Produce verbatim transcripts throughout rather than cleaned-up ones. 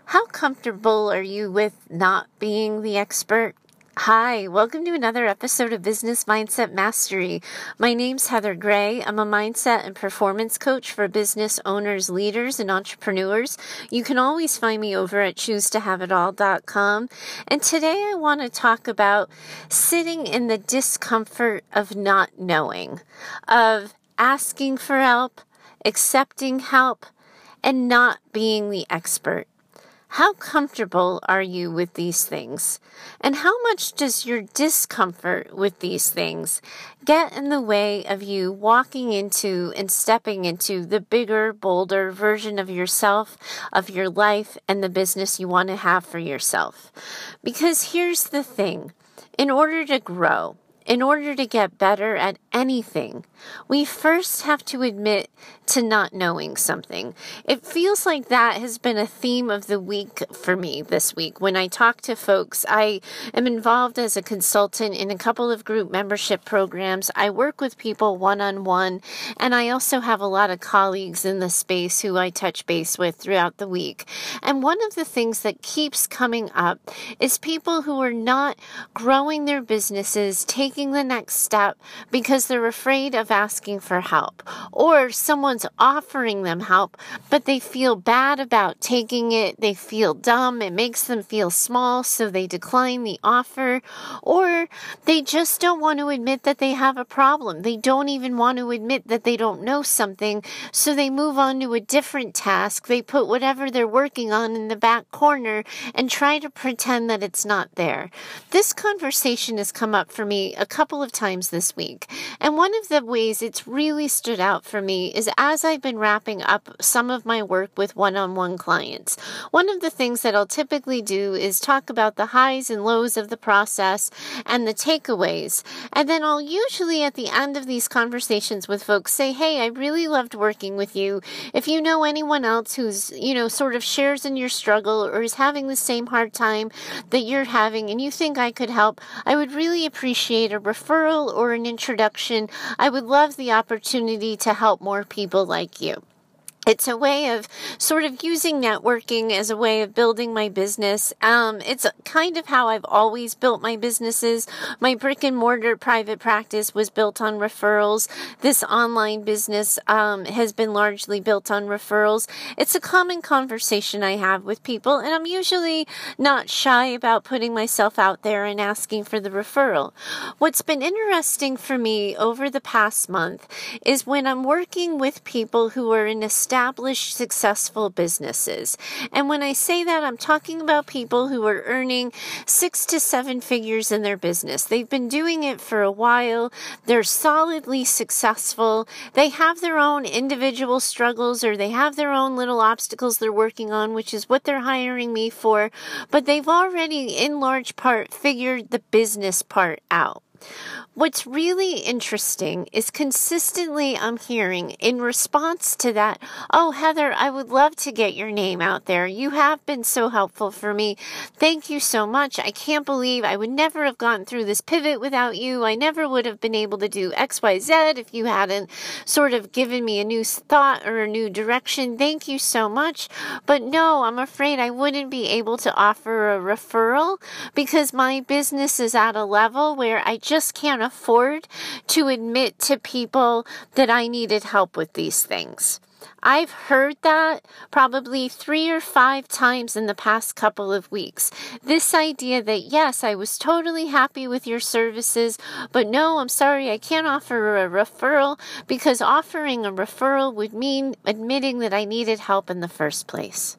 How comfortable are you with not being the expert? Hi, welcome to another episode of Business Mindset Mastery. My name's Heather Gray. I'm a mindset and performance coach for business owners, leaders, and entrepreneurs. You can always find me over at choose to have it all dot com. And today I want to talk about sitting in the discomfort of not knowing, of asking for help, accepting help, and not being the expert. How comfortable are you with these things? And how much does your discomfort with these things get in the way of you walking into and stepping into the bigger, bolder version of yourself, of your life, and the business you want to have for yourself? Because here's the thing. In order to grow, in order to get better at anything, we first have to admit to not knowing something. It feels like that has been a theme of the week for me this week. When I talk to folks, I am involved as a consultant in a couple of group membership programs. I work with people one-on-one, and I also have a lot of colleagues in the space who I touch base with throughout the week. And one of the things that keeps coming up is people who are not growing their businesses, taking the next step because they're afraid of asking for help, or someone's offering them help, but they feel bad about taking it. They feel dumb. It makes them feel small, so they decline the offer, or they just don't want to admit that they have a problem. They don't even want to admit that they don't know something, so they move on to a different task. They put whatever they're working on in the back corner and try to pretend that it's not there. This conversation has come up for me a couple of times this week, and one of the ways it's really stood out for me is as I've been wrapping up some of my work with one-on-one clients. One of the things that I'll typically do is talk about the highs and lows of the process and the takeaways, and then I'll usually at the end of these conversations with folks say, hey, I really loved working with you. If you know anyone else who's, you know, sort of shares in your struggle or is having the same hard time that you're having and you think I could help, I would really appreciate a referral or an introduction. I would love the opportunity to help more people like you. It's a way of sort of using networking as a way of building my business. Um, it's kind of how I've always built my businesses. My brick and mortar private practice was built on referrals. This online business um, has been largely built on referrals. It's a common conversation I have with people, and I'm usually not shy about putting myself out there and asking for the referral. What's been interesting for me over the past month is when I'm working with people who are in a established, successful businesses. And when I say that, I'm talking about people who are earning six to seven figures in their business. They've been doing it for a while. They're solidly successful. They have their own individual struggles, or they have their own little obstacles they're working on, which is what they're hiring me for. But they've already, in large part, figured the business part out. What's really interesting is consistently I'm hearing in response to that, oh, Heather, I would love to get your name out there. You have been so helpful for me. Thank you so much. I can't believe I would never have gone through this pivot without you. I never would have been able to do X, Y, Z if you hadn't sort of given me a new thought or a new direction. Thank you so much. But no, I'm afraid I wouldn't be able to offer a referral because my business is at a level where I just can't afford to admit to people that I needed help with these things. I've heard that probably three or five times in the past couple of weeks. This idea that, yes, I was totally happy with your services, but no, I'm sorry, I can't offer a referral because offering a referral would mean admitting that I needed help in the first place.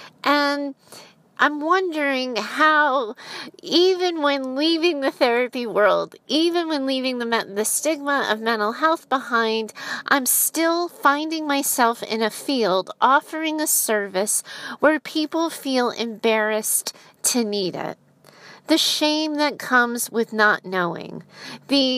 And I'm wondering how, even when leaving the therapy world, even when leaving the, the stigma of mental health behind, I'm still finding myself in a field offering a service where people feel embarrassed to need it. The shame that comes with not knowing, the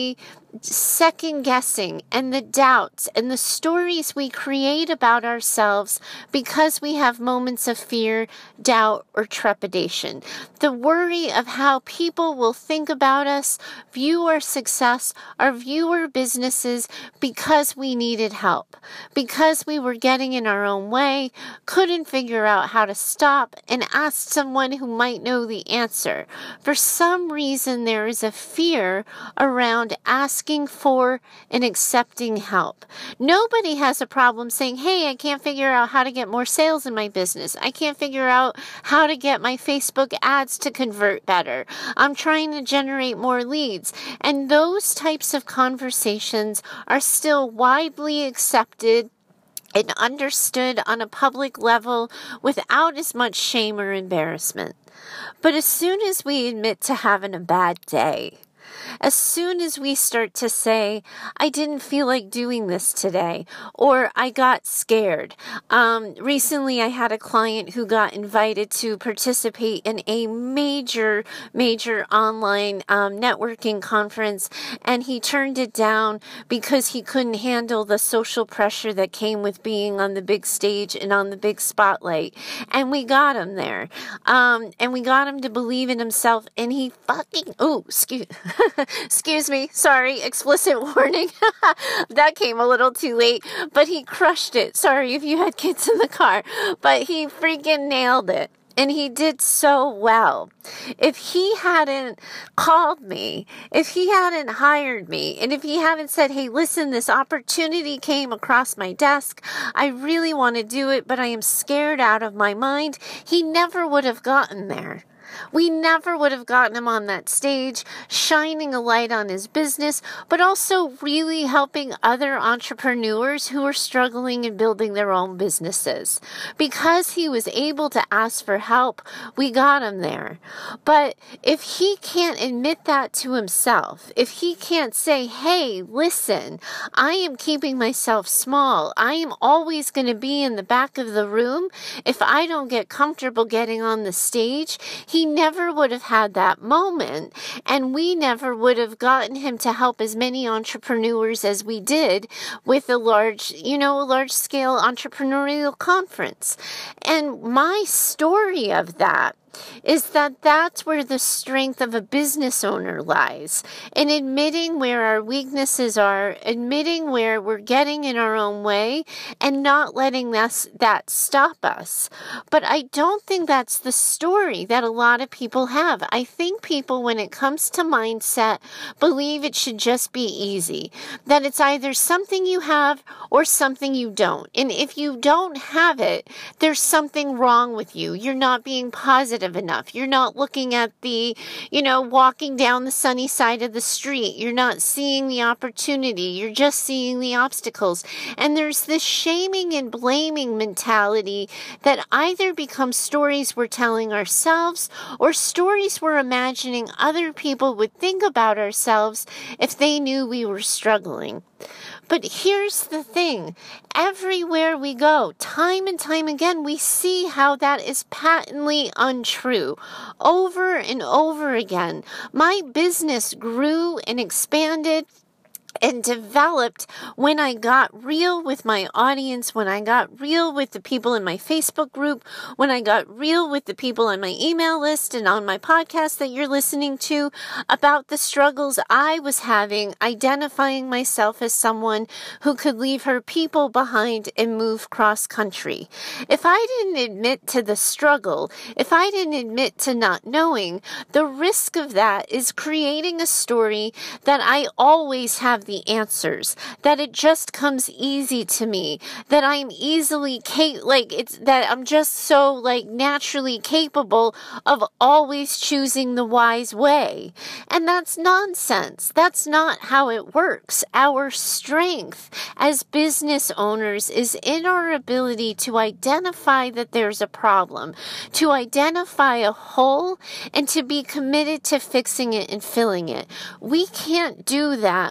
second guessing and the doubts and the stories we create about ourselves because we have moments of fear, doubt, or trepidation. The worry of how people will think about us, view our success, or view our businesses because we needed help, because we were getting in our own way, couldn't figure out how to stop, and asked someone who might know the answer. For some reason, there is a fear around asking Asking for and accepting help. Nobody has a problem saying, hey, I can't figure out how to get more sales in my business. I can't figure out how to get my Facebook ads to convert better. I'm trying to generate more leads. And those types of conversations are still widely accepted and understood on a public level without as much shame or embarrassment. But as soon as we admit to having a bad day, as soon as we start to say, I didn't feel like doing this today, or I got scared. Um, recently, I had a client who got invited to participate in a major, major online um, networking conference, and he turned it down because he couldn't handle the social pressure that came with being on the big stage and on the big spotlight. And we got him there. Um, and we got him to believe in himself, and he fucking, oh, excuse Excuse me. Sorry. Explicit warning. That came a little too late, but he crushed it. Sorry if you had kids in the car, but he freaking nailed it. And he did so well. If he hadn't called me, if he hadn't hired me, and if he hadn't said, hey, listen, this opportunity came across my desk. I really want to do it, but I am scared out of my mind. He never would have gotten there. We never would have gotten him on that stage, shining a light on his business, but also really helping other entrepreneurs who are struggling in building their own businesses. Because he was able to ask for help, we got him there. But if he can't admit that to himself, if he can't say, hey, listen, I am keeping myself small. I am always going to be in the back of the room. If I don't get comfortable getting on the stage, he He never would have had that moment, and we never would have gotten him to help as many entrepreneurs as we did with a large, you know, a large-scale entrepreneurial conference. And my story of that is that that's where the strength of a business owner lies, in admitting where our weaknesses are, admitting where we're getting in our own way, and not letting us, that stop us. But I don't think that's the story that a lot of people have. I think people, when it comes to mindset, believe it should just be easy, that it's either something you have or something you don't. And if you don't have it, there's something wrong with you. You're not being positive enough. You're not looking at the, you know, walking down the sunny side of the street. You're not seeing the opportunity. You're just seeing the obstacles. And there's this shaming and blaming mentality that either becomes stories we're telling ourselves or stories we're imagining other people would think about ourselves if they knew we were struggling. But here's the thing. Everywhere we go, time and time again, we see how that is patently untrue. Over and over again, my business grew and expanded and developed when I got real with my audience, when I got real with the people in my Facebook group, when I got real with the people on my email list and on my podcast that you're listening to about the struggles I was having, identifying myself as someone who could leave her people behind and move cross country. If I didn't admit to the struggle, if I didn't admit to not knowing, the risk of that is creating a story that I always have the answers, that it just comes easy to me, that I'm easily cap- like it's that I'm just so like naturally capable of always choosing the wise way. And that's nonsense. That's not how it works. Our strength as business owners is in our ability to identify that there's a problem, to identify a hole, and to be committed to fixing it and filling it. We can't do that without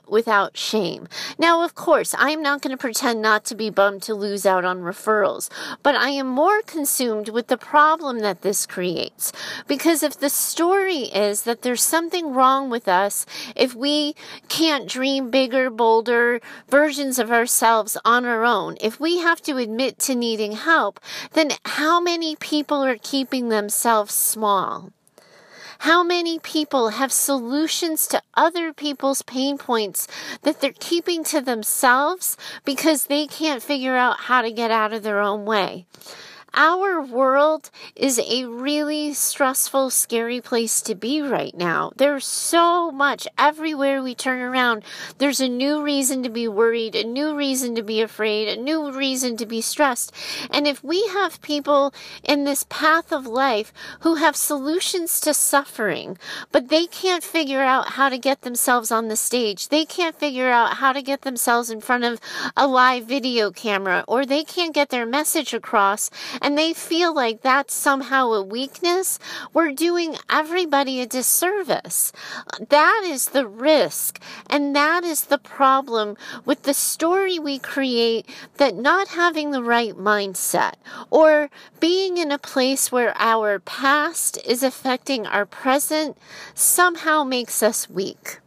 about shame. Now, of course, I am not going to pretend not to be bummed to lose out on referrals, but I am more consumed with the problem that this creates. Because if the story is that there's something wrong with us, if we can't dream bigger, bolder versions of ourselves on our own, if we have to admit to needing help, then how many people are keeping themselves small? How many people have solutions to other people's pain points that they're keeping to themselves because they can't figure out how to get out of their own way? Our world is a really stressful, scary place to be right now. There's so much everywhere we turn around. There's a new reason to be worried, a new reason to be afraid, a new reason to be stressed. And if we have people in this path of life who have solutions to suffering, but they can't figure out how to get themselves on the stage, they can't figure out how to get themselves in front of a live video camera, or they can't get their message across, and they feel like that's somehow a weakness, we're doing everybody a disservice. That is the risk, and that is the problem with the story we create, that not having the right mindset, or being in a place where our past is affecting our present, somehow makes us weak.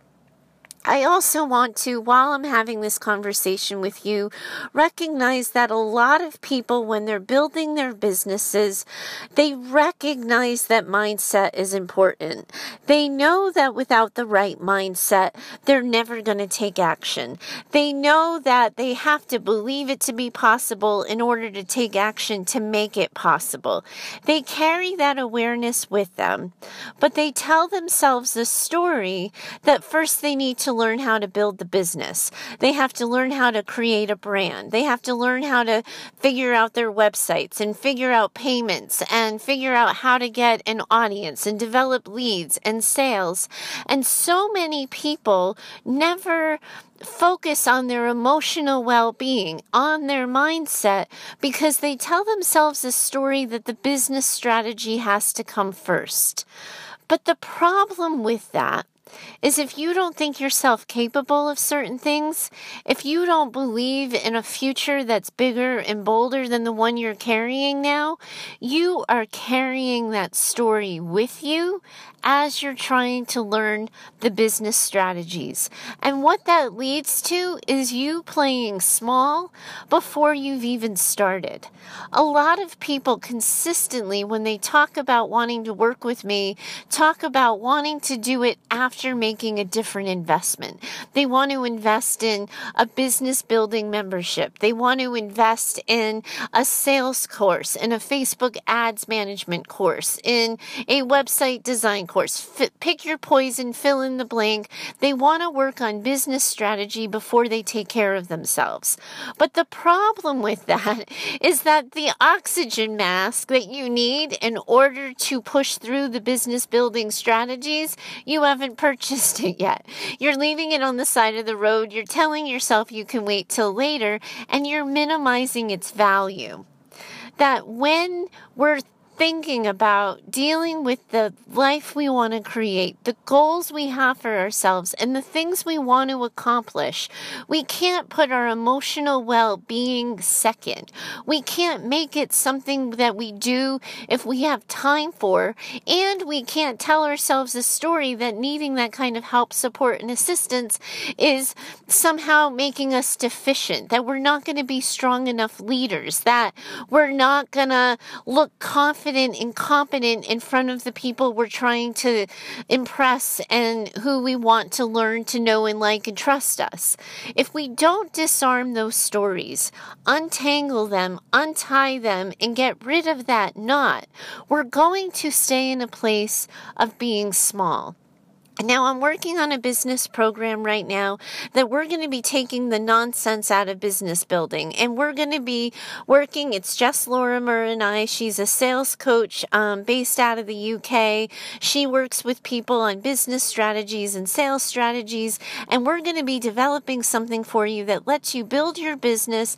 I also want to, while I'm having this conversation with you, recognize that a lot of people, when they're building their businesses, they recognize that mindset is important. They know that without the right mindset, they're never going to take action. They know that they have to believe it to be possible in order to take action to make it possible. They carry that awareness with them, but they tell themselves a story that first they need to learn how to build the business. They have to learn how to create a brand. They have to learn how to figure out their websites and figure out payments and figure out how to get an audience and develop leads and sales. And so many people never focus on their emotional well-being, on their mindset, because they tell themselves a story that the business strategy has to come first. But the problem with that is if you don't think yourself capable of certain things, if you don't believe in a future that's bigger and bolder than the one you're carrying now, you are carrying that story with you as you're trying to learn the business strategies. And what that leads to is you playing small before you've even started. A lot of people consistently, when they talk about wanting to work with me, talk about wanting to do it after making a different investment. They want to invest in a business building membership. They want to invest in a sales course, in a Facebook ads management course, in a website design course. F- pick your poison, fill in the blank. They want to work on business strategy before they take care of themselves. But the problem with that is that the oxygen mask that you need in order to push through the business building strategies, you haven't purchased it yet. You're leaving it on the side of the road. You're telling yourself you can wait till later, and you're minimizing its value. That when we're thinking about dealing with the life we want to create, the goals we have for ourselves, and the things we want to accomplish, we can't put our emotional well-being second. We can't make it something that we do if we have time for, and we can't tell ourselves a story that needing that kind of help, support, and assistance is somehow making us deficient, that we're not going to be strong enough leaders, that we're not going to look confident and competent in front of the people we're trying to impress and who we want to learn to know and like and trust us. If we don't disarm those stories, untangle them, untie them, and get rid of that knot, we're going to stay in a place of being small. Now, I'm working on a business program right now that we're going to be taking the nonsense out of business building. And we're going to be working, it's Jess Lorimer and I. She's a sales coach um, based out of the U K. She works with people on business strategies and sales strategies. And we're going to be developing something for you that lets you build your business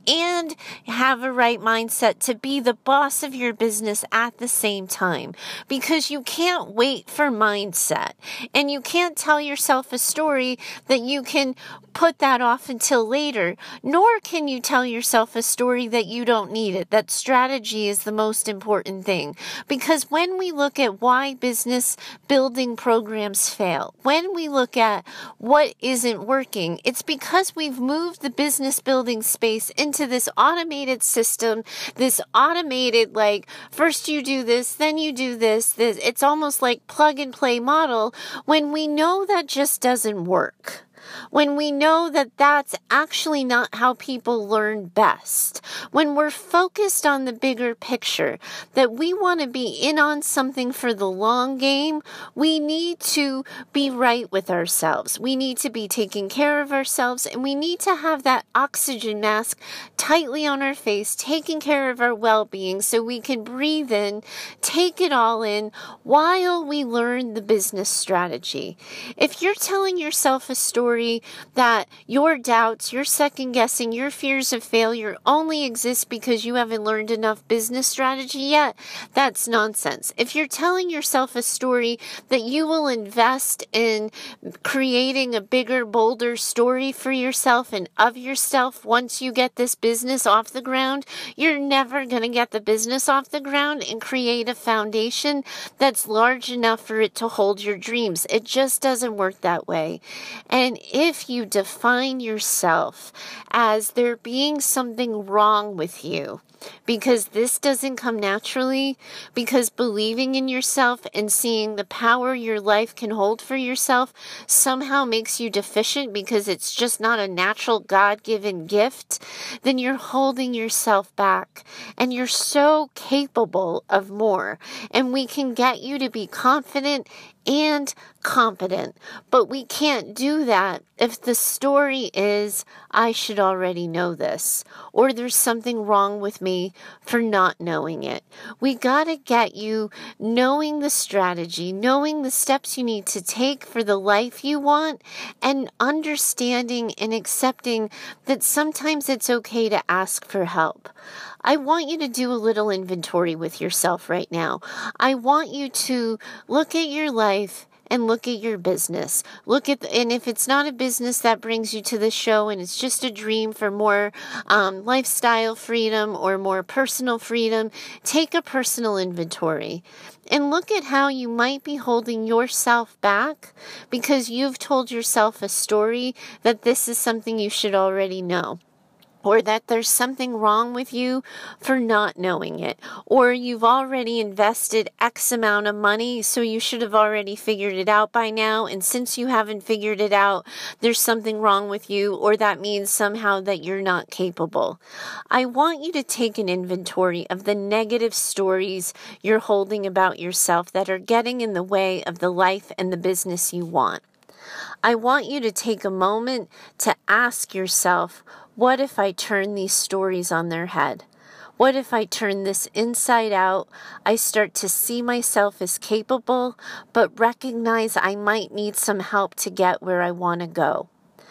and have a right mindset to be the boss of your business at the same time, because you can't wait for mindset, and you can't tell yourself a story that you can put that off until later, nor can you tell yourself a story that you don't need it. That strategy is the most important thing, because when we look at why business building programs fail, when we look at what isn't working, it's because we've moved the business building space into this automated system, this automated, like, first you do this, then you do this, this. It's almost like plug and play model, when we know that just doesn't work. When we know that that's actually not how people learn best. When we're focused on the bigger picture, that we want to be in on something for the long game, we need to be right with ourselves. We need to be taking care of ourselves, and we need to have that oxygen mask tightly on our face, taking care of our well-being so we can breathe in, take it all in while we learn the business strategy. If you're telling yourself a story that your doubts, your second guessing, your fears of failure only exist because you haven't learned enough business strategy yet, that's nonsense. If you're telling yourself a story that you will invest in creating a bigger, bolder story for yourself and of yourself once you get this business off the ground, you're never going to get the business off the ground and create a foundation that's large enough for it to hold your dreams. It just doesn't work that way. And if you define yourself as there being something wrong with you, because this doesn't come naturally, because believing in yourself and seeing the power your life can hold for yourself somehow makes you deficient because it's just not a natural God-given gift, then you're holding yourself back, and you're so capable of more. And we can get you to be confident and competent, but we can't do that if the story is, I should already know this, or there's something wrong with me for not knowing it. We gotta get you knowing the strategy, knowing the steps you need to take for the life you want, and understanding and accepting that sometimes it's okay to ask for help. I want you to do a little inventory with yourself right now. I want you to look at your life and look at your business. Look at, the, and if it's not a business that brings you to the show and it's just a dream for more um, lifestyle freedom or more personal freedom, take a personal inventory and look at how you might be holding yourself back because you've told yourself a story that this is something you should already know, or that there's something wrong with you for not knowing it, or you've already invested X amount of money, so you should have already figured it out by now, and since you haven't figured it out, there's something wrong with you, or that means somehow that you're not capable. I want you to take an inventory of the negative stories you're holding about yourself that are getting in the way of the life and the business you want. I want you to take a moment to ask yourself, what if I turn these stories on their head? What if I turn this inside out? I start to see myself as capable, but recognize I might need some help to get where I want to go.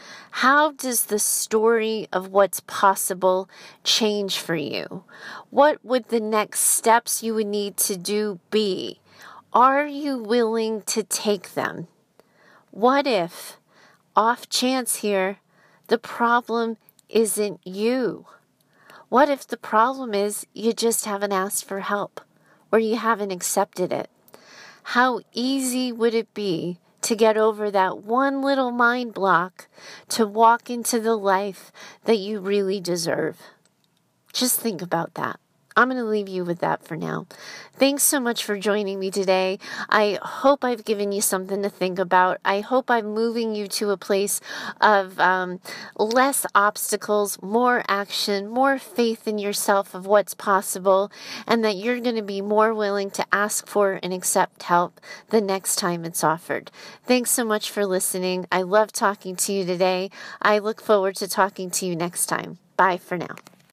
How does the story of what's possible change for you? What would the next steps you would need to do be? Are you willing to take them? What if, off chance here, the problem isn't you? What if the problem is you just haven't asked for help or you haven't accepted it? How easy would it be to get over that one little mind block to walk into the life that you really deserve? Just think about that. I'm going to leave you with that for now. Thanks so much for joining me today. I hope I've given you something to think about. I hope I'm moving you to a place of um, less obstacles, more action, more faith in yourself of what's possible, and that you're going to be more willing to ask for and accept help the next time it's offered. Thanks so much for listening. I love talking to you today. I look forward to talking to you next time. Bye for now.